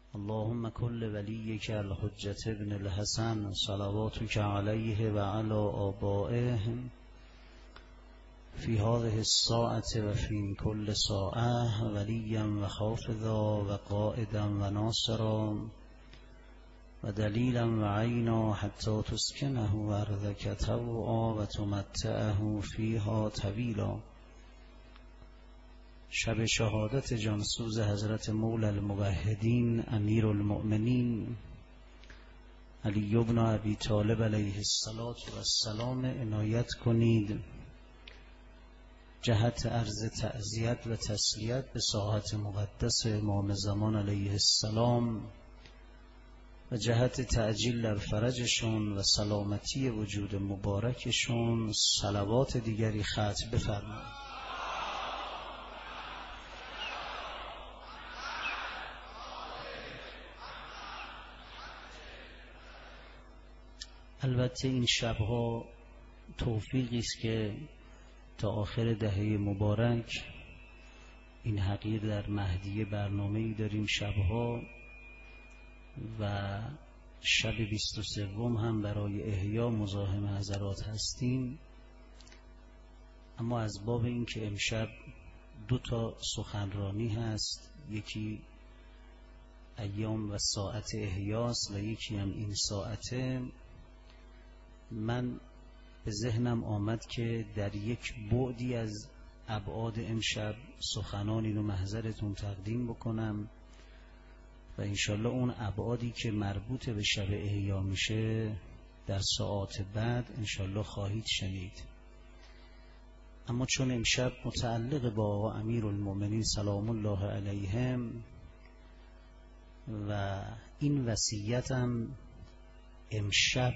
اللهم كل وليك الحجة ابن الحسن صلواتك عليه وعلى آبائه في هذه الساعة وفي كل ساعة وليا وحافظا وقائدا وناصرا ودليلا وعينا حتى تسكنه أرضك طوعا وتمتعه فيها طويلا. شب شهادت جانسوز حضرت مولی الموحدین امیر المؤمنین علی بن ابی طالب علیه السلام عنایت کنید جهت عرض تعزیت و تسلیت به ساحت مقدس امام زمان علیه السلام و جهت تعجیل در فرجشون و سلامتی وجود مبارکشون صلوات دیگری ختم بفرمایید. البته این شبها توفیقی است که تا آخر دهه مبارک این حقیر در مهدیه برنامه‌ای داریم شبها و شب 23 هم برای احیا مزاحم حضرات هستیم. اما از باب این که امشب 2 سخنرانی هست، یکی ایام و ساعت احیاست و یکی هم این ساعته، من به ذهنم آمد که در یک بعدی از ابعاد امشب سخنانی رو محضرتون تقدیم بکنم و انشالله اون ابعادی که مربوط به شب احیا میشه در ساعات بعد انشالله خواهید شنید. اما چون امشب متعلق با آقا امیر المؤمنین سلام الله علیهم و این وصیتم امشب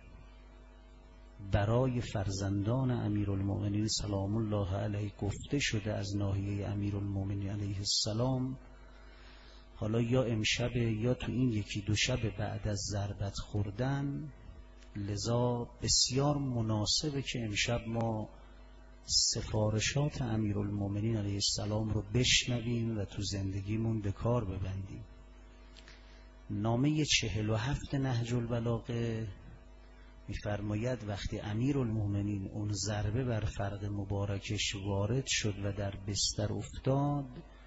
برای فرزندان امیرالمؤمنین سلام الله علیه گفته شده از ناحیه امیرالمؤمنین علیه السلام، حالا یا امشب یا تو این 1-2 شب بعد از ضربت خوردن، لذا بسیار مناسبه که امشب ما سفارشات امیرالمؤمنین علیه السلام رو بشنویم و تو زندگیمون به کار ببندیم. نامه 47 نهج البلاغه می‌فرماید وقتی امیرالمؤمنین اون ضربه بر فرق مبارکش وارد شد و در بستر افتاد،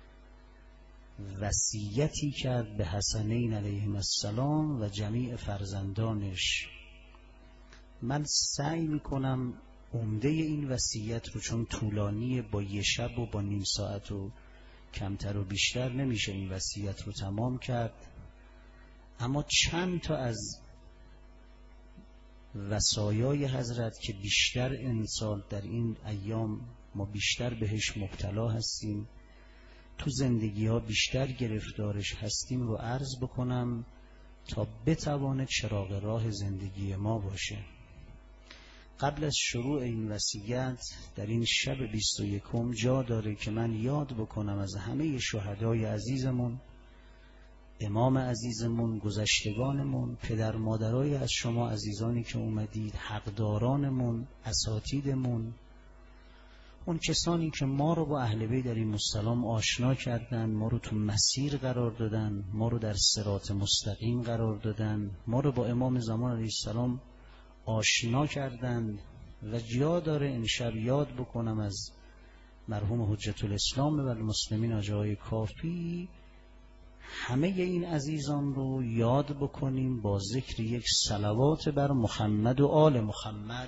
وصیتی کرد به حسنین علیهم السلام و جمیع فرزندانش. من سعی میکنم عمده این وصیت رو، چون طولانیه، با 1 شب و با نیم ساعت و کمتر و بیشتر نمیشه این وصیت رو تمام کرد، اما چند تا از وصایای حضرت که بیشتر انسان در این ایام ما بیشتر بهش مبتلا هستیم، تو زندگی ها بیشتر گرفتارش هستیم رو عرض بکنم تا بتوانه چراغ راه زندگی ما باشه. قبل از شروع این وصیت در این شب 21 جا داره که من یاد بکنم از همه شهدای عزیزمون، امام عزیزمون، گذشتگانمون، پدر مادرای از شما عزیزانی که اومدید، حقدارانمون، اساتیدمون، اون کسانی که ما رو با اهل بیت علیهم السلام آشنا کردن، ما رو تو مسیر قرار دادن، ما رو در صراط مستقیم قرار دادن، ما رو با امام زمان علیه السلام آشنا کردند. و جا داره این شب یاد بکنم از مرحوم حجت الاسلام و المسلمین آقای کافی، همه این عزیزان رو یاد بکنیم با ذکر یک صلوات بر محمد و آل محمد.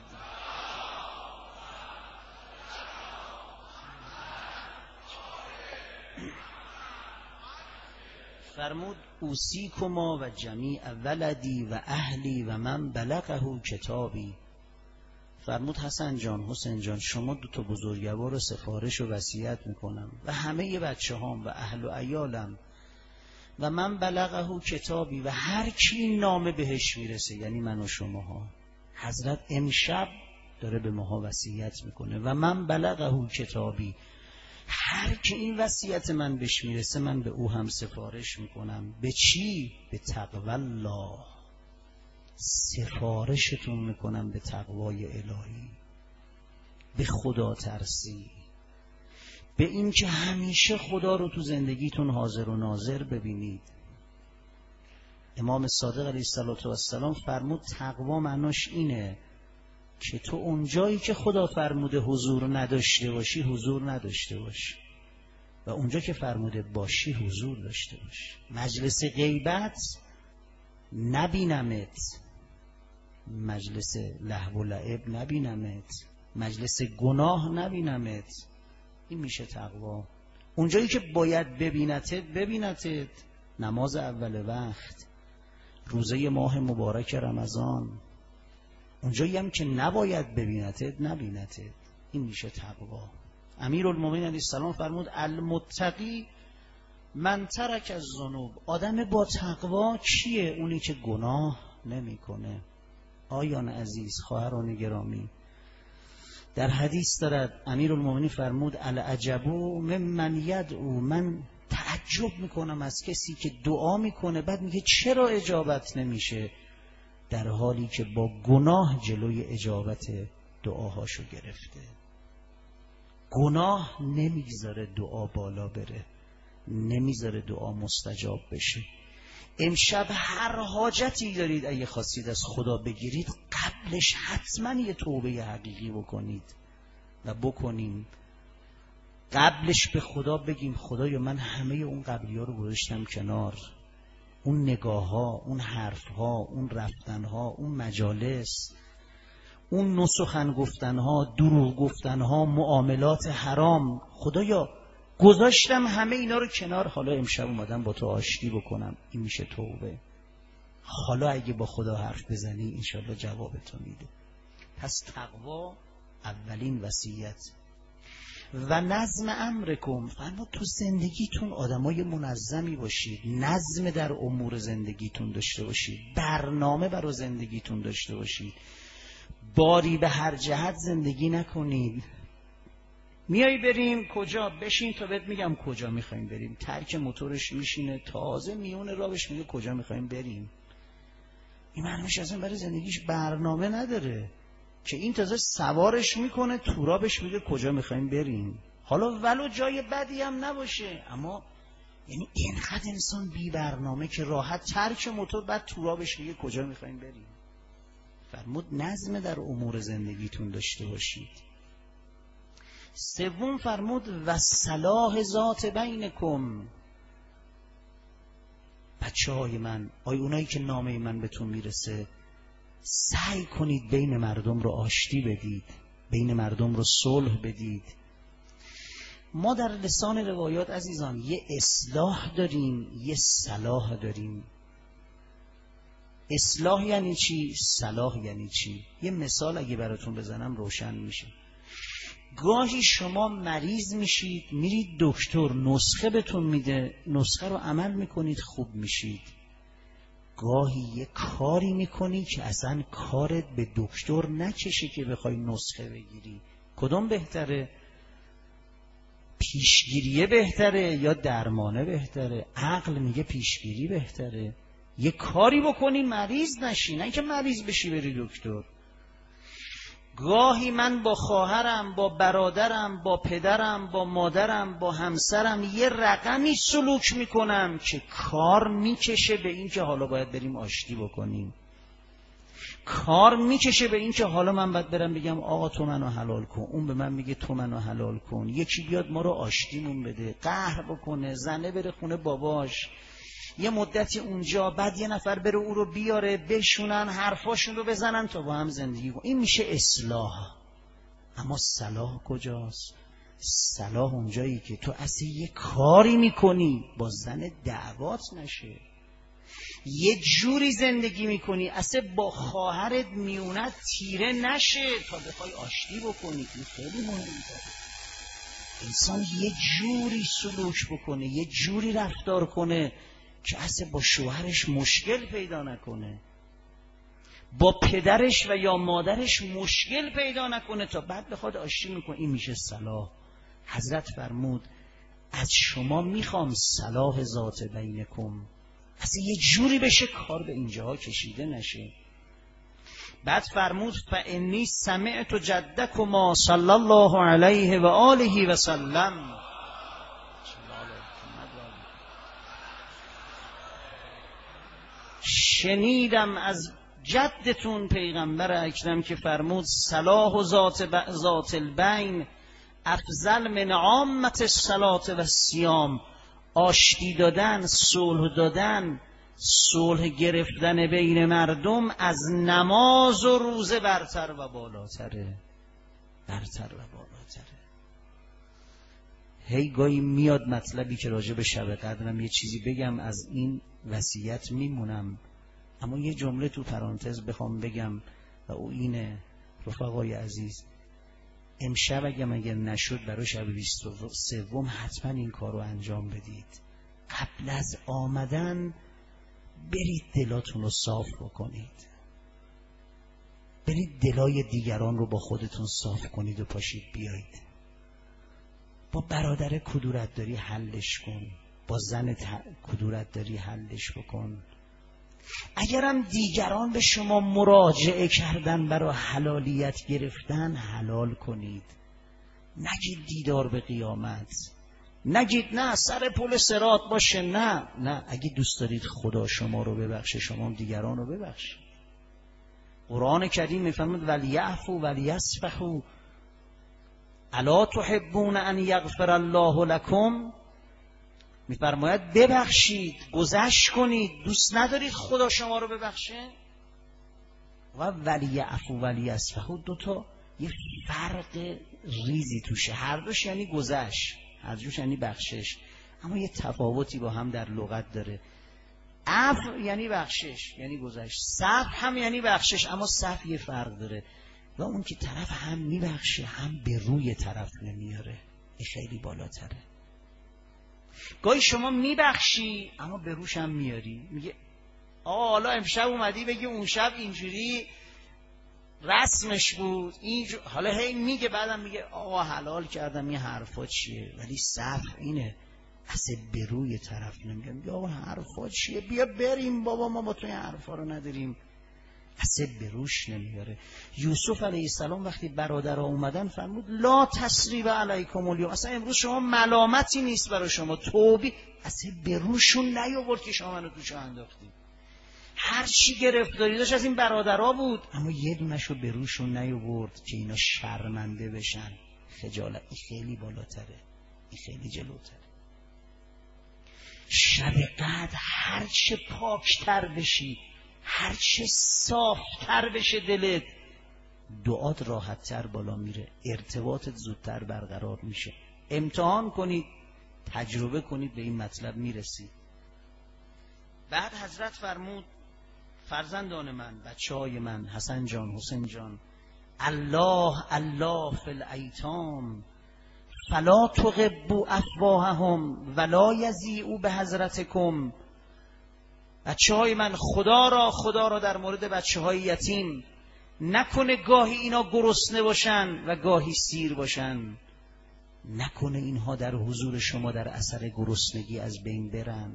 فرمود اوصیکما و جمیع ولدی و اهلی و من بلغه کتابی. فرمود حسن جان، حسین جان، شما 2 بزرگوار رو سفارش و وصیت میکنم و همه بچه هام و اهل و عیالم و من بلغه کتابی، و هر کی این نامه بهش میرسه، یعنی من و شماها. حضرت امشب داره به ماها وصیت میکنه و من بلغه کتابی، هر کی این وصیت من بهش میرسه من به او هم سفارش میکنم. به چی؟ به تقوی الله. سفارشتون میکنم به تقوای الهی، به خدا ترسی، به این که همیشه خدا رو تو زندگیتون حاضر و ناظر ببینید. امام صادق علیه السلام فرمود تقوا معناش اینه که تو اونجایی که خدا فرموده حضور نداشته باشی حضور نداشته باشی و اونجا که فرموده باشی حضور داشته باشی. مجلس غیبت نبینمت، مجلس لهو و لعب نبینمت، مجلس گناه نبینمت. این میشه تقوا. اونجایی که باید ببینتت، نماز اول وقت، روزه ماه مبارک رمضان. اونجایی هم که نباید نبینتت. این میشه تقوا. امیرالمومنین علیه السلام فرمود المتقی من ترک الذنوب. آدم با تقوا کیه؟ اونی که گناه نمیکنه. آیان عزیز، خواهران گرامی، در حدیث دارد امیرالمومنین فرمود العجبو ممن یدعو، من تعجب میکنم از کسی که دعا میکنه بعد میگه چرا اجابت نمیشه، در حالی که با گناه جلوی اجابت دعاهاشو گرفته. گناه نمیذاره دعا بالا بره، نمیذاره دعا مستجاب بشه. امشب هر حاجتی دارید اگه خواستید از خدا بگیرید، قبلش حتما یه توبه حقیقی بکنید و بکنیم. قبلش به خدا بگیم خدایا من همه اون قبلی ها رو گذاشتم کنار، اون نگاه ها، اون حرف ها، اون رفتن ها، اون مجالس، اون نسخن گفتن ها، دروغ گفتن ها، معاملات حرام، خدایا گذاشتم همه اینا رو کنار، حالا امشب اومدم با تو آشتی بکنم. این میشه توبه. حالا اگه با خدا حرف بزنی انشالله جوابتو میده. پس تقوا اولین وصیت. و نظم امرکم، فرمود تو زندگیتون آدمای منظمی باشید، نظم در امور زندگیتون داشته باشید، برنامه برای زندگیتون داشته باشید، باری به هر جهت زندگی نکنید. میای بریم کجا؟ بشین تا بهت میگم کجا میخوایم بریم. ترک موتورش میشینه، تازه میونه راهش میگه کجا میخوایم بریم. این معنیش اصلا برای زندگیش برنامه نداره که این تازه سوارش میکنه تو راه بهش میگه کجا میخوایم بریم. حالا ولو جای بدی هم نباشه، اما یعنی اینقدر انسان بی برنامه که راحت ترک موتور بعد تو راه بهش میگه کجا میخوایم بریم. فرمود نظم در امور زندگیتون داشته باشید. سوم فرمود و صلاح ذات بینکم. بچه‌های من، اونایی که نامه من بهتون میرسه، سعی کنید بین مردم رو آشتی بدید، بین مردم رو صلح بدید. ما در لسان روایات عزیزان یه اصلاح داریم، یه صلاح داریم. اصلاح یعنی چی؟ صلاح یعنی چی؟ یه مثال اگه براتون بزنم روشن میشه. گاهی شما مریض میشید، میرید دکتر، نسخه بهتون میده، نسخه رو عمل میکنید، خوب میشید. گاهی یه کاری میکنی که اصلا کارت به دکتر نکشه که بخوای نسخه بگیری. کدوم بهتره؟ پیشگیریه بهتره یا درمانه بهتره؟ عقل میگه پیشگیری بهتره. یه کاری بکنی مریض نشی، نه که مریض بشی بری دکتر. گاهی من با خواهرم، با برادرم، با پدرم، با مادرم، با همسرم یه رقمی سلوک میکنم که کار میکشه به این که حالا باید بریم آشتی بکنیم. کار میکشه به این که حالا من باید برم بگم آقا تو منو حلال کن، اون به من میگه تو منو حلال کن، یکی بیاد ما رو آشتیمون بده، قهر بکنه، زنه بره خونه باباش یه مدتی اونجا، بعد یه نفر بره او رو بیاره بشونن حرفاشون رو بزنن تا با هم زندگی کن. این میشه اصلاح. اما صلاح کجاست؟ صلاح اونجایی که تو اصلا یه کاری میکنی با زن دعوات نشه، یه جوری زندگی میکنی اصلا با خواهرت میونت تیره نشه تا بخوای آشتی بکنی. این خیلی مهمه. انسان یه جوری سلوک بکنه، یه جوری رفتار کنه که اصلا با شوهرش مشکل پیدا نکنه، با پدرش و یا مادرش مشکل پیدا نکنه تا بعد بخواد آشتی میکنه. این میشه صلاح. حضرت فرمود از شما میخوام صلاح ذات بینکم، اصلا یه جوری بشه کار به اینجاها کشیده نشه. بعد فرمود فانی سمعت جدکما صلی الله علیه و آله و سلم. شنیدم از جدتون پیغمبر اکرم که فرمود صلاح و ذات البین افضل من عامت الصلاة و الصیام. آشتی دادن، صلح دادن، صلح گرفتن بین مردم از نماز و روزه برتر و بالاتره. هی گاهی میاد مطلبی که راجع به شب قدرم یه چیزی بگم، از این وصیت میمونم، اما یه جمله تو پرانتز بخوام بگم و او اینه: رفقای عزیز، امشب اگر نشد برای شب 23 حتما این کار رو انجام بدید. قبل از آمدن برید دلاتون رو صاف بکنید، برید دلای دیگران رو با خودتون صاف کنید و پاشید بیایید. با برادر کدورت داری حلش کن، با زن کدورت داری حلش بکن. اگرم دیگران به شما مراجعه کردن برای حلالیت گرفتن، حلال کنید. نگید دیدار به قیامت، نگید نه سر پل صراط باشه، نه اگه دوست دارید خدا شما رو ببخشه، شما هم دیگران رو ببخشید. قرآن کریم میفرمود ولیعفوا ولیصفحوا الا تحبون ان یغفر الله لکم. میفرماید ببخشید، گذشت کنید. دوست ندارید خدا شما رو ببخشه؟ و ولیعفوا ولیصفحوا دوتا یه فرق ریزی توشه، هر دوش یعنی گذشت، هر دوش یعنی بخشش، اما یه تفاوتی با هم در لغت داره. عفو یعنی بخشش، یعنی گذشت. صفح هم یعنی بخشش، اما صفح یه فرق داره. و اون که طرف هم میبخشه هم به روی طرف نمیاره، این خیلی بالاتره. گاهی شما میبخشی اما به روش هم میاری، میگه آقا حالا امشب اومدی بگی اون شب اینجوری رسمش بود حالا هی میگه، بعدم میگه آقا حلال کردم، این حرفا چیه؟ ولی صفح اینه، اصلا به روی طرف نمیگه، میگه آقا حرفا چیه، بیا بریم بابا، ما با تو این حرفا رو نداریم، اصلا به روش نمیاره. یوسف علیه السلام وقتی برادرها اومدن فرمود لا تسریب علیکم الیوم، اصلا امروز شما ملامتی نیست برای شما، توبی، اصلا به روشون نیاورد که شما منو توش انداختید. هر چی گرفتاری داشت از این برادرها بود، اما یه دونشو به روشون نیاورد که اینا شرمنده بشن. خجالت این خیلی بالاتره، این خیلی جلوتره. شب قدر هر چه پاکتر بشی، هر چه صافتر بشه دلت، دعات راحتتر بالا میره، ارتباطت زودتر برقرار میشه. امتحان کنید، تجربه کنید، به این مطلب میرسید. بعد حضرت فرمود فرزندان من، بچهای من، حسن جان، حسین جان، الله الله فی الایتام فلا تغبوا افواههم ولا یضیعوا بحضرتکم. بچهای من، خدا را در مورد بچهای یتیم نکنه گاهی اینا گرسنه باشن و گاهی سیر باشن، نکنه اینها در حضور شما در اثر گرسنگی از بین برن.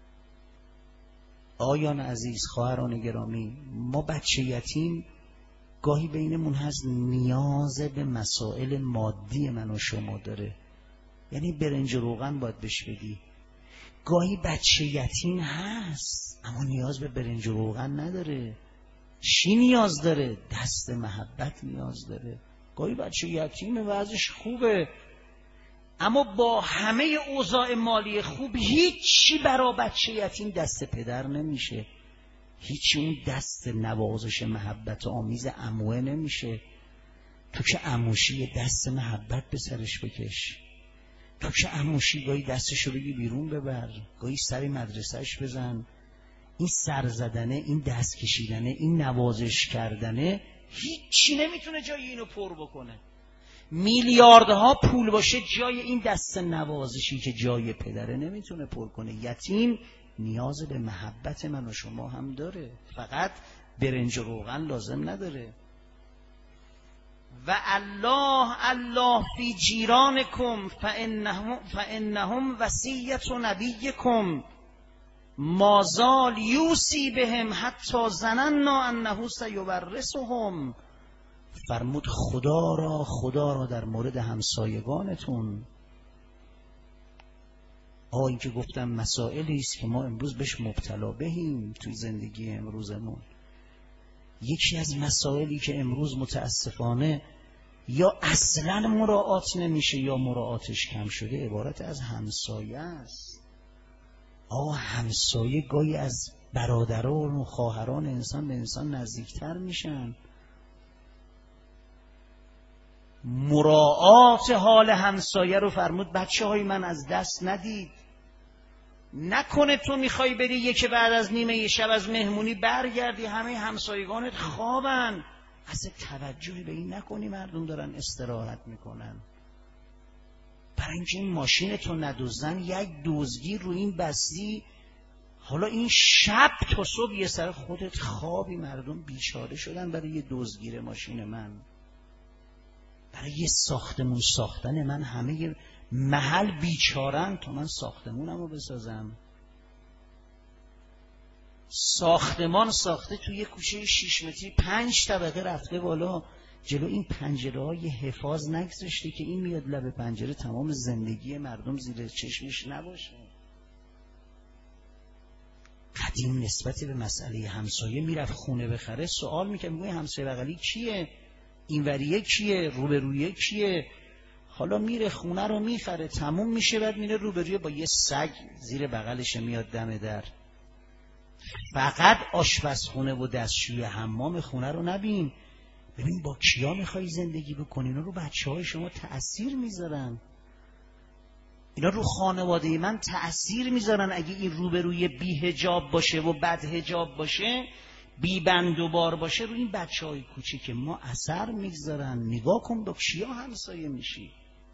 آیان عزیز، خواهران گرامی، ما بچه یتیم گاهی بینمون هست نیاز به مسائل مادی من و شما داره، یعنی برنج روغن باید بهش بدی. گاهی بچه یتیم هست اما نیاز به برنج روغن نداره. چی نیاز داره؟ دست محبت نیاز داره. گاهی بچه یتیم وضعش خوبه اما با همه اوضاع مالی خوب هیچی برا بچه یتیم دست پدر نمیشه، هیچی اون دست نوازش محبت آمیز عموه نمیشه. تو که عموشی دست محبت به سرش بکش، تو که عموشی گاهی دستشو بگی بیرون ببر، گاهی سر مدرسهش بزن. این سر زدنه، این دست کشیدنه، این نوازش کردنه هیچی نمیتونه جای اینو پر بکنه. میلیاردها پول باشه جای این دست نوازشی که جای پدره نمیتونه پر کنه. یتیم نیاز به محبت من و شما هم داره، فقط برنج و روغن لازم نداره. و الله الله فی جیرانکم فانهم وصیت نبیکم ما زال یوصی بهم حتی ظننا انه سیورثهم. فرمود خدا را در مورد همسایگانتون این که گفتم مسائلی است که ما امروز بهش مبتلا بهیم توی زندگی امروزمون. یکی از مسائلی که امروز متاسفانه یا اصلا مراعات نمیشه یا مراعاتش کم شده عبارت از همسایه است. همسایه گاهی از برادران و خواهران انسان به انسان نزدیکتر میشن. مراعات حال همسایه رو فرمود بچه های من از دست ندید. نکنه تو میخوای بری یکی بعد از نیمه شب از مهمونی برگردی همه همسایگانت خوابن، اصلا توجهی به این نکنی مردم دارن استراحت میکنن. برای اینکه این ماشین تو ندزدن یک دزدگیر رو این بستی، حالا این شب تا صبح یه سر خودت خوابی، مردم بیچاره شدن برای یه دزدگیر ماشین من، برای یه ساختمون ساختن من، همه محل بیچارن تا من ساختمونم رو بسازم. ساختمان ساخته توی یه کوچه 6 متری 5 طبقه رفته بالا، جلو این پنجره های حفاظ نگذاشته که این میاد لب پنجره تمام زندگی مردم زیر چشمش نباشه. قدیم نسبت به مسئله همسایه میرفت خونه بخره سوال میکنه، میگه همسایه بغلی کیه، اینوریه کیه، روبرویه کیه. حالا میره خونه رو میخره تموم میشه، بعد میره روبرویه با یه سگ زیر بغلش میاد دم در. فقط آشپزخونه و دستشوی حمام خونه رو نبین، ببین با کیا میخوای زندگی بکنی. اینا رو بچه های شما تأثیر میذارن، اینا رو خانواده من تأثیر میذارن. اگه این روبروی بی حجاب باشه و بد حجاب باشه، بی بند و بار باشه، رو این بچه های کوچیک ما اثر میذارن. نگاه کن با کیا همسایه میشی.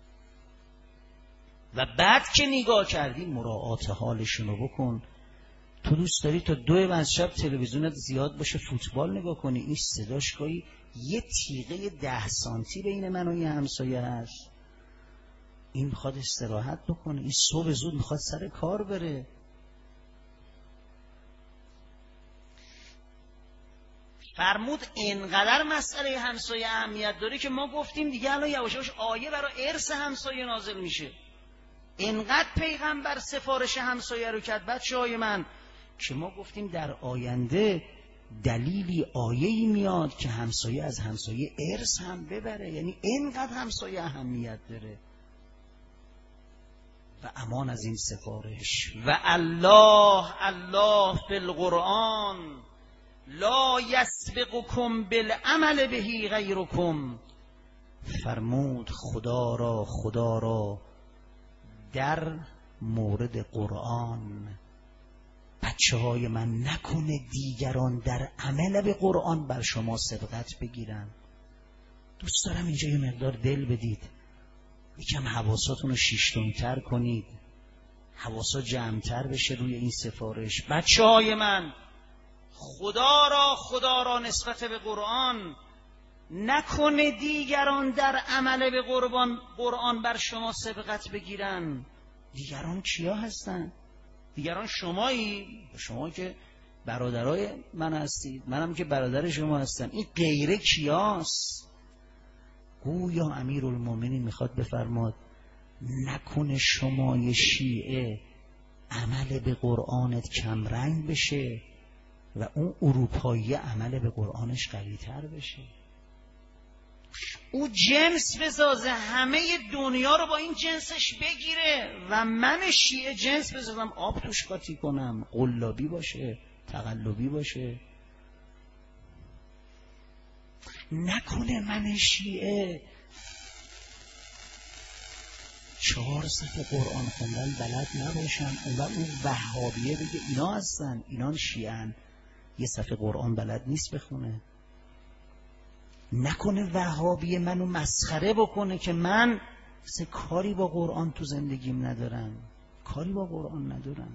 و بعد که نگاه کردی مراعات حالشونو بکن. تو دوست داری تا 2 از شب تلویزیونت زیاد باشه فوتبال نگاه کنی، این صداش گاهی یه تیغه 10 سانتی بین من و این همسایه هست. این میخواد استراحت بکنه، این صبح زود میخواد سر کار بره. فرمود اینقدر مسئله همسایه اهمیت داره که ما گفتیم دیگه الان یواش یواش آیه برای ارث همسایه نازل میشه. اینقدر پیغمبر سفارش همسایه رو کرد بچه‌های من که ما گفتیم در آینده دلیلی آیه‌ای میاد که همسایه از همسایه ارث هم ببره. یعنی اینقدر همسایه اهمیت داره. و امان از این سفارش. و الله فی القرآن لا یسبقکم بالعمل بهی غیرکم. فرمود خدا را در مورد قرآن بچه های من نکنه دیگران در عمل به قرآن بر شما سبقت بگیرن. دوست دارم اینجا یه مقدار دل بدید، یکم حواساتون رو 6 تر کنید، حواسات جمع‌تر بشه روی این سفارش. بچه های من خدا را نسبت به قرآن نکنه دیگران در عمل به قرآن بر شما سبقت بگیرن. دیگران کیا هستن؟ دیگران شمایی که برادرای من هستید، منم که برادر شما هستم. این غیره کیاست؟ گویا امیرالمومنین میخواد بفرماد نکنه شمای شیعه عمل به قرآنت کم رنگ بشه و اون اروپایی عمل به قرآنش قوی تر بشه. او جنس بسازه همه دنیا رو با این جنسش بگیره و من شیعه جنس بسازم آب توش قاطی کنم، قلابی باشه، تقلبی باشه. نکنه من شیعه 4 صفحه قرآن خوندن بلد نباشم، اون وهابیه بگه اینا هستن، اینا شیعن، یه صفحه قرآن بلد نیست بخونه. نکنه وهابیه منو مسخره بکنه که من اصلا کاری با قرآن تو زندگیم ندارم، کاری با قرآن ندارم.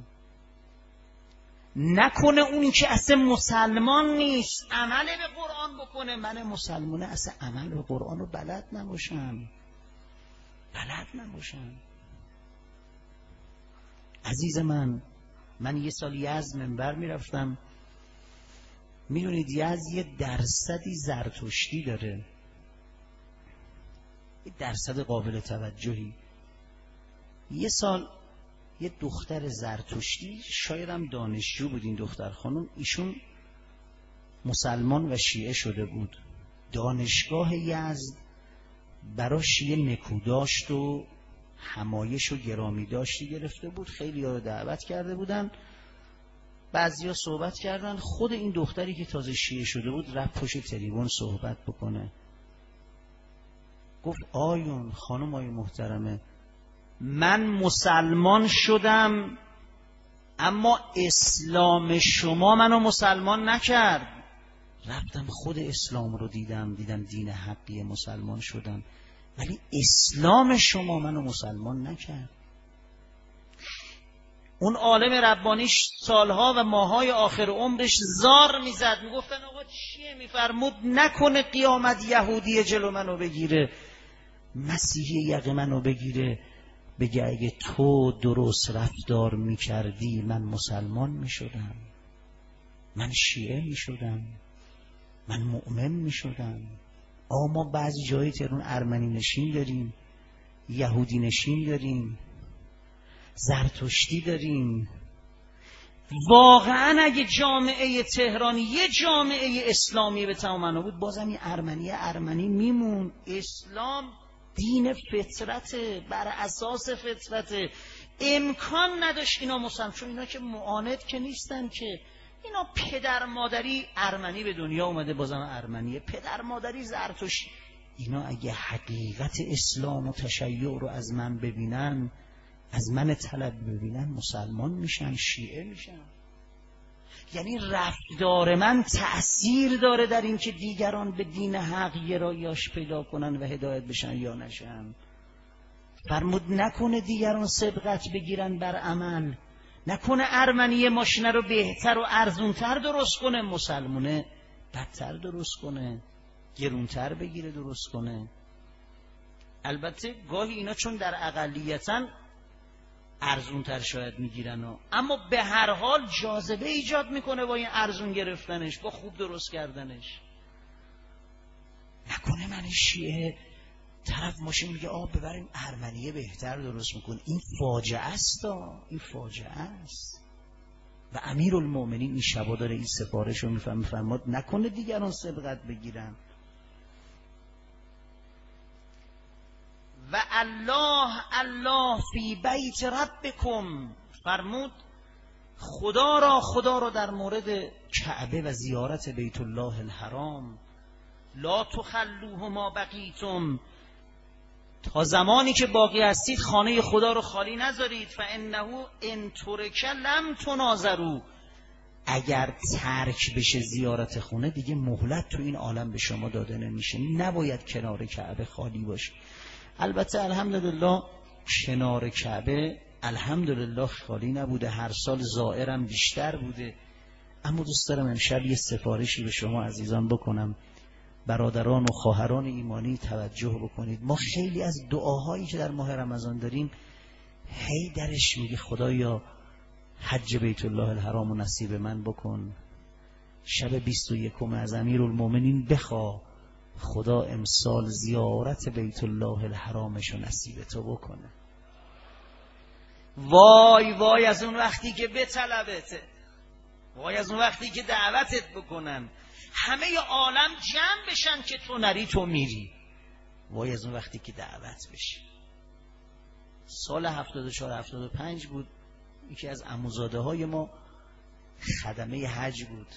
نکنه اونی که اصلا مسلمان نیست عمل به قرآن بکنه، من مسلمانه اصلا عمل به قرآن رو بلد نباشم. عزیز من یه سال یزد منبر میرفتم، میدونید یزد یه درصدی زرتشتی داره، یه درصد قابل توجهی. یه سال یه دختر زرتشتی، شاید هم دانشجو بود این دختر خانم، ایشون مسلمان و شیعه شده بود. دانشگاه یزد برای شیعه نکوداشت و همایش و گرامی داشتی گرفته بود، خیلی ها رو دعوت کرده بودن، بعضی ها صحبت کردن. خود این دختری که تازه شیعه شده بود رفت پشت تریبون صحبت بکنه، گفت آیون خانم آی محترمه، من مسلمان شدم اما اسلام شما منو مسلمان نکرد. رفتم خود اسلام رو دیدم دین حقی، مسلمان شدم، ولی اسلام شما منو مسلمان نکرد. اون عالم ربانیش سالها و ماهای آخر عمرش زار میزد، میگفتن آقا چیه؟ میفرمود نکنه قیامت یهودی جلو منو بگیره، مسیحی یقه منو بگیره، بگه اگه تو درست رفتار میکردی من مسلمان میشدم، من شیعه میشدم، من مؤمن میشدم. ما بعضی جایی تهران ارمنی نشین داریم، یهودی نشین داریم، زرتشتی داریم. واقعا اگه جامعه تهران یه جامعه اسلامی به تمام معنا بود، بازم یه ارمنی میمون. اسلام دین فطرته، بر اساس فطرته. امکان نداشت اینا مسلمان، چون اینا که معاند که نیستن که، اینا پدر مادری ارمنی به دنیا اومده، بازم ارمنیه، پدر مادری زرتشتی. اینا اگه حقیقت اسلام و تشیع رو از من ببینن، از من طلب ببینن، مسلمان میشن، شیعه میشن. یعنی رفتار من تأثیر داره در این که دیگران به دین حق گرایش پیدا کنن و هدایت بشن یا نشن. فرمود نکنه دیگران سبقت بگیرن بر عمل، نکنه ارمنی ماشینه رو بهتر و ارزونتر درست کنه، مسلمونه بدتر درست کنه، گرونتر بگیره درست کنه. البته گاهی اینا چون در اقلیتن ارزونتر شاید میگیرن، اما به هر حال جاذبه ایجاد میکنه با این ارزون گرفتنش، با خوب درست کردنش. نکنه من شیعه طرف ماشین میگه ببریم ارمنیه بهتر درست میکنه. این فاجعه است، این فاجعه است. و امیرالمومنین این شبا داره این سفارش رو میفرماد نکنه دیگران سبقت بگیرن. و الله فی بیت ربکم، فرمود خدا را در مورد کعبه و زیارت بیت الله الحرام، لا تخلوه ما بقیتم، تا زمانی که باقی هستید خانه خدا رو خالی نذارید. فانه ان ترک لم تناظروا، اگر ترک بشه زیارت خونه دیگه مهلت تو این عالم به شما داده نمیشه، نباید کنار کعبه خالی باشه. البته الحمدلله کنار کعبه الحمدلله خالی نبوده، هر سال زائرم بیشتر بوده. اما دوست دارم امشب یه سفارشی به شما عزیزان بکنم، برادران و خواهران ایمانی توجه بکنید. ما خیلی از دعاهایی که در ماه رمضان داریم هی درش میگه خدایا حج بیت الله الحرام و نصیب من بکن، شب 21 از امیرالمومنین بخوا خدا امسال زیارت بیت الله الحرامشو نصیب تو بکنه. وای وای از اون وقتی که بطلبته، وای از اون وقتی که دعوتت بکنن، همه عالم جمع بشن که تو نری تو میری، وای از اون وقتی که دعوت بشی. سال 74-75 بود، یکی از عموزاده های ما خدمه حج بود،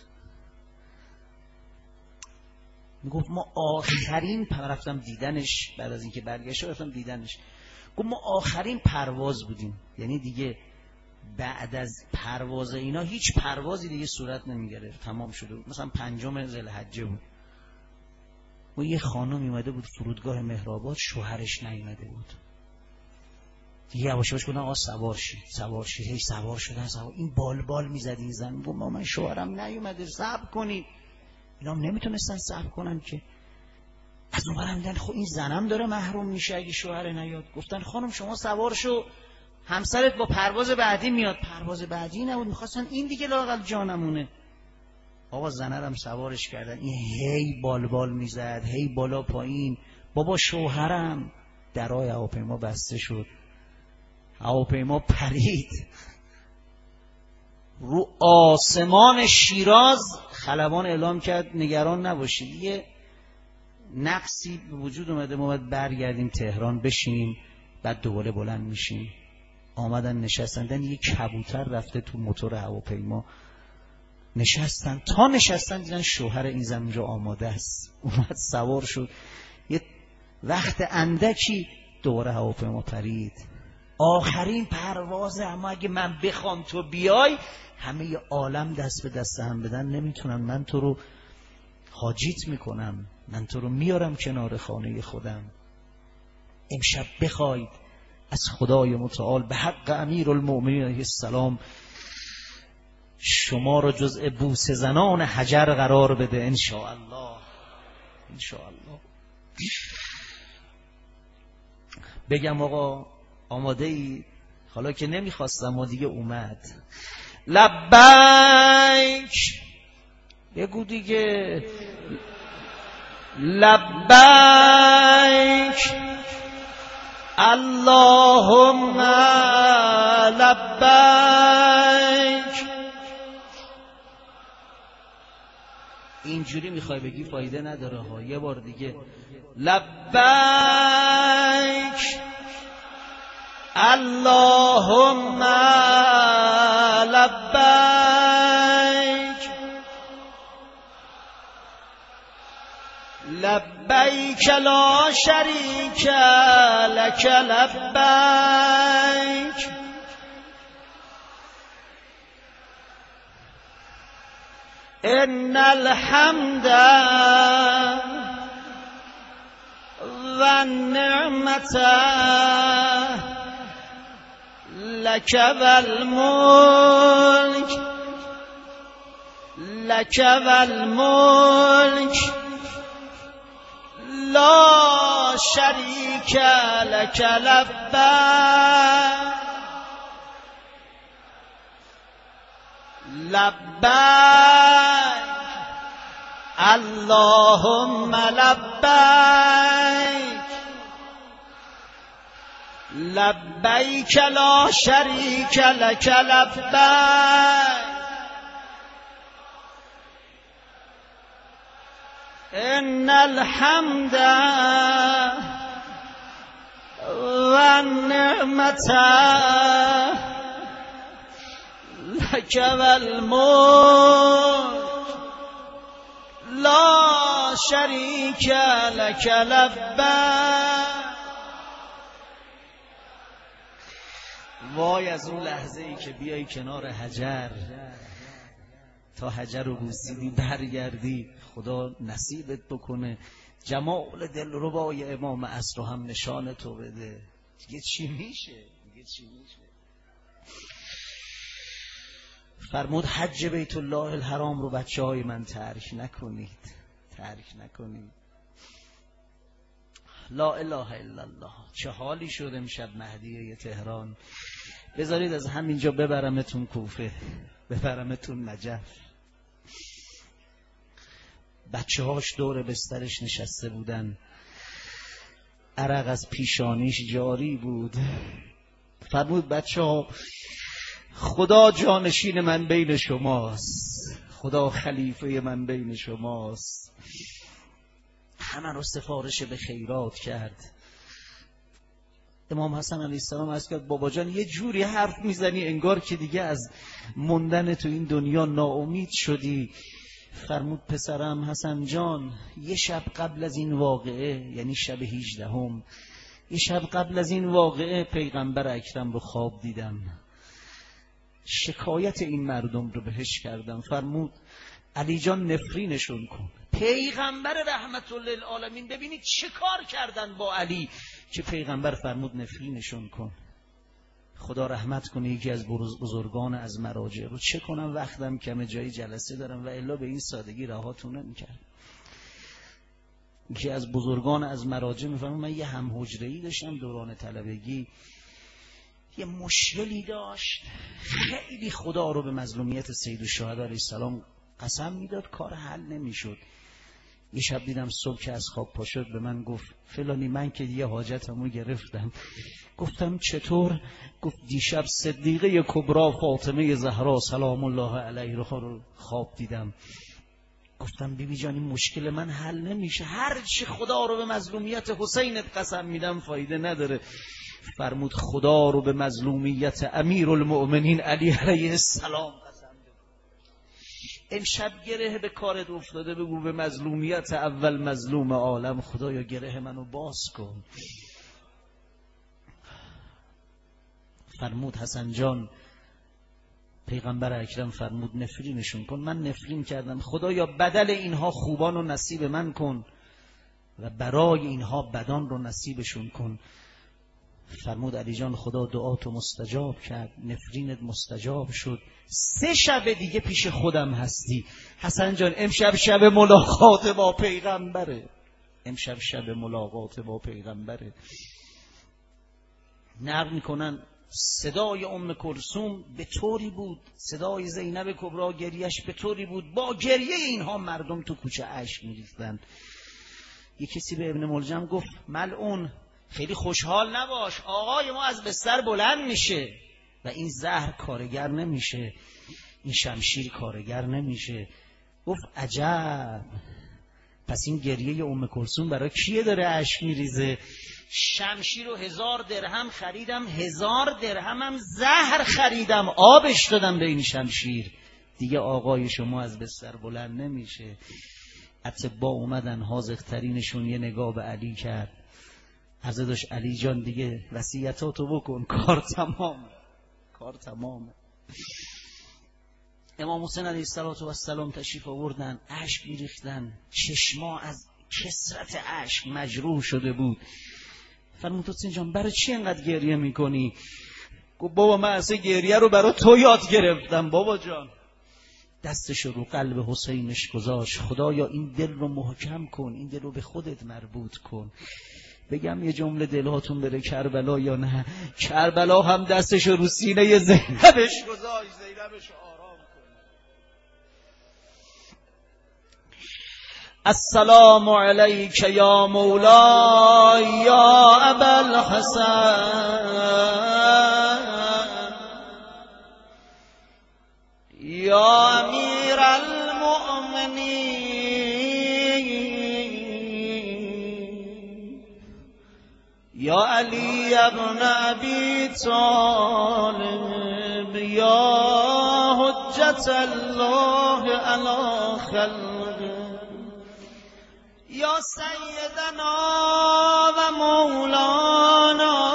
میگفت ما آخرین رفتم دیدنش، بعد از اینکه برگشت رفتم دیدنش، گفت ما آخرین پرواز بودیم، یعنی دیگه بعد از پرواز اینا هیچ پروازی دیگه صورت نمیگرفت، تمام شده بود. مثلا 5 ذوالحجه بود و یه خانم اومده بود فرودگاه مهرآباد، شوهرش نیومده بود، دیگه یواش یواش گفتن آقا سوار شید، هی سوار شدن، این بال میزد این زن، گفت من شوهرم نیومده صبر کنید. اینا هم نمیتونستن صبر کنن که، از اون برم دیدن خب این زنم داره محروم میشه اگه شوهر نیاد. گفتن خانم شما سوار شو، همسرت با پرواز بعدی میاد. پرواز بعدی نبود، میخواستن این دیگه لااقل جانمونه. آقا زنرم سوارش کردن، این هی بال میزد، هی بالا پایین، بابا شوهرم. درای هواپیما بسته شد، هواپیما پرید رو آسمان شیراز. خلبان اعلام کرد نگران نباشید، یه نقصی به وجود اومده، ما باید برگردیم تهران بشینیم بعد دوباره بلند میشیم. آمدن نشستن، یه کبوتر رفته تو موتور هواپیما نشستن. تا نشستن دیدن شوهر این زن اونجا آماده است، اومد سوار شد. یه وقت اندکی دوباره هواپیما پرید. آخرین پروازه، اما اگه من بخوام تو بیای همه ی عالم دست به دست هم بدن نمیتونن. من تو رو حاجیت میکنم، من تو رو میارم کنار خانه خودم. امشب بخواید از خدای متعال به حق امیرالمؤمنین علیه السلام شما رو جزء بوسه زنان حجر قرار بده انشاءالله. انشاءالله. بگم آقا آماده ای؟ حالا که نمیخواستم و دیگه اومد. لبیک، بگو دیگه. لبیک اللهم لبیک. اینجوری میخوای بگی فایده نداره ها. یه بار دیگه. لبیک اللهم لبیک لبیک لا شریک لک لبیک ان الحمد و النعمت لک و الملک لک و الملک لا شریک لک لبیک لبیک اللهم لبیک لبیک لا شریک لک لبیک ان الحمد و النعمت لک و الملک لا شریک لک لبیک. وای از اون لحظه ای که بیایی کنار حجر، تا حجر رو بوسیدی برگردی، خدا نصیبت بکنه جمال دلربای امام عصر رو هم نشان تو بده. دیگه چی میشه؟ دیگه چی میشه؟ فرمود حج بیت الله الحرام رو بچه های من ترک نکنید، ترک نکنید. لا اله الا الله. چه حالی شد امشب مهدیه تهران. بذارید از همینجا ببرمتون کوفه، ببرمتون نجف. بچه هاش دور بسترش نشسته بودن، عرق از پیشانیش جاری بود. فرمود بچه ها خدا جانشین من بین شماست، خدا خلیفه من بین شماست. همه رو سفارش به خیرات کرد. امام حسن علیه السلام عرض کرد بابا جان یه جوری حرف میزنی انگار که دیگه از موندن تو این دنیا ناامید شدی. فرمود پسرم حسن جان، یه شب قبل از این واقعه، یعنی شب 18، یه شب قبل از این واقعه پیغمبر اکرم رو خواب دیدم، شکایت این مردم رو بهش کردم. فرمود علی جان نفرینشون کن. پیغمبر رحمت للعالمین ببینید چه کار کردن با علی که پیغمبر فرمود نفرینشون کن. خدا رحمت کنه یکی از بزرگان از مراجع رو. چه کنم وقتم کمه، جای جلسه دارم و الا به این سادگی رهاتون نمی‌کرد. یکی از بزرگان از مراجع میفهمم من یه هم حجره‌ای داشتم دوران طلبگی، یه مشکلی داشت، خیلی خدا رو به مظلومیت سید الشهدا علیه السلام قسم میداد، کار حل نمیشد. یه شب دیدم صبح که از خواب پا شد به من گفت فلانی من که دیگه حاجتمو گرفتم. گفتم چطور؟ گفت دیشب صدیقه کبرا فاطمه زهرا سلام الله علیها رو خواب دیدم. گفتم بیبی جان این مشکل من حل نمیشه، هر چی خدا رو به مظلومیت حسینت قسم میدم فایده نداره. فرمود خدا رو به مظلومیت امیرالمؤمنین علی علیه السلام قسم بده. امشب گره به کارت افتاده، بگو به مظلومیت اول مظلوم عالم خدایا گره منو باز کن. فرمود حسن جان پیغمبر اکرم فرمود نفرینشون کن. من نفرین کردم، خدایا بدل اینها خوبان رو نصیب من کن و برای اینها بدان رو نصیبشون کن. فرمود علی جان خدا دعاتو مستجاب کرد، نفرینت مستجاب شد. 3 شب دیگه پیش خودم هستی. حسن جان امشب شب ملاقات با پیغمبره، امشب شب ملاقات با پیغمبره. نقل میکنن صدای ام کلثوم به طوری بود، صدای زینب کبرا گریش به طوری بود، با گریه اینها مردم تو کوچه اشک میریختن. یه کسی به ابن ملجم گفت ملعون خیلی خوشحال نباش، آقای ما از بستر بلند میشه و این زهر کارگر نمیشه، این شمشیر کارگر نمیشه. گفت عجب، پس این گریه ام کلثوم برای کیه داره اشک میریزه؟ شمشیر رو 1000 درهم خریدم، 1000 درهمم زهر خریدم، آبش دادم به این شمشیر، دیگه آقای شما از بستر بلند نمیشه. اتباع اومدن، حاذق‌ترینشون یه نگاه به علی کرد، عرضه داشت علی جان دیگه وصیتاتو بکن، کار تمام، کار تمام. امام حسین علیه السلام تشریف آوردن، اشک میریختن، چشما از کثرت اشک مجروح شده بود. فرمود حسین جان برای چی اینقدر گریه میکنی؟ گفت بابا من اصلا گریه رو برای تو یاد گرفتم بابا جان. دستش رو قلب حسینش گذاشت، خدایا این دل رو محکم کن، این دل رو به خودت مربوط کن. بگم یه جمله دلاتون بره کربلا یا نه؟ کربلا هم دستش رو سینه زینبش گذاشت، زینبش آرام کن. السلام علیک یا مولا یا ابا الحسن یا امیر المؤمنین یا علی ابن ابی طالب یا حجت الله علی خلقه یا سیدنا و مولانا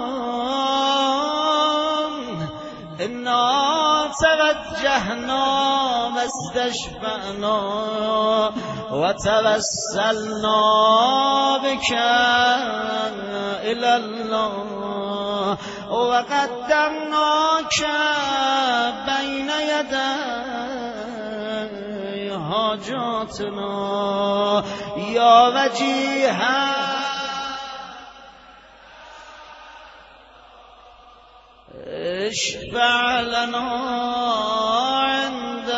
انا توجهنا و استشفعنا و توسلنا بک الی الله و قدمناک بین یدی حاجاتنا یا وجیها اشفع لنا عند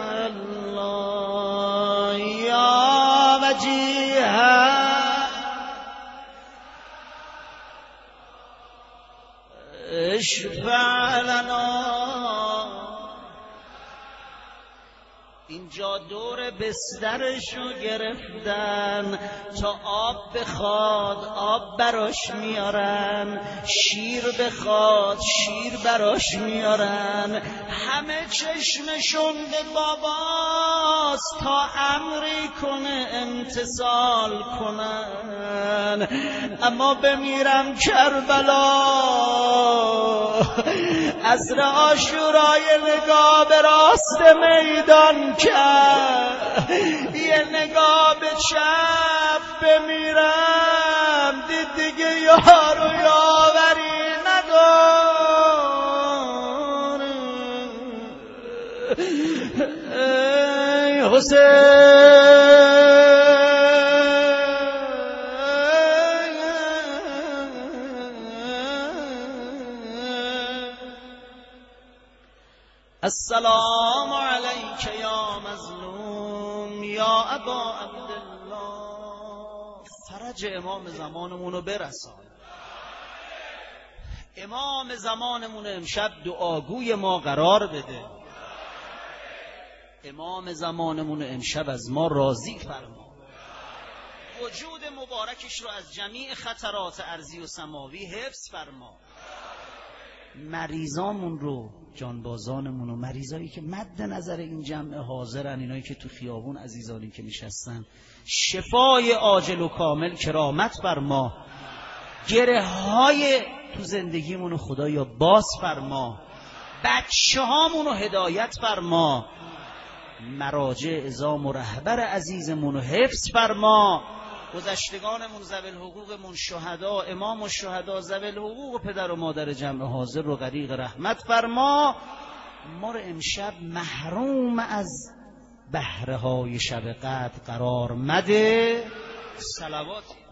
الله یا وجیها اشفع لنا. اینجا دور بسترشو گرفتن، تا آب بخواد آب براش میارن، شیر بخواد شیر براش میارن، همه چشمشون به باباست تا امری کنه امتثال کنن. اما بمیرم کربلا، عصر عاشورای نگاه به راست میدان کرد، یه نگاه به چپ بمیرم، دید دیگه یار و یاوری نداره. ای حسین السلام علیک یا مظلوم یا ابا عبدالله فرج امام زمانمون رو برسان. امام زمانمون امشب دعاگوی ما قرار بده. امام زمانمون امشب از ما راضی فرما. وجود مبارکش رو از جمیع خطرات ارضی و سماوی حفظ فرما. مریضامون رو، جانبازانمون و مریضایی که مد نظر این جمع حاضرن، اینایی که تو خیابون عزیزانی که نشستن، شفای عاجل و کامل کرامت فرما. گره های تو زندگیمون رو خدایا باز فرما. بچه هامون رو هدایت فرما. مراجع عظام و رهبر عزیزمون رو حفظ فرما. گذشتگانمون ذوی الحقوقمون، شهدا، امام الشهدا، ذوی الحقوق و پدر و مادر جمع حاضر رو غریق رحمت فرما. ما رو امشب محروم از بهره های شب قدر قرار مده. صلوات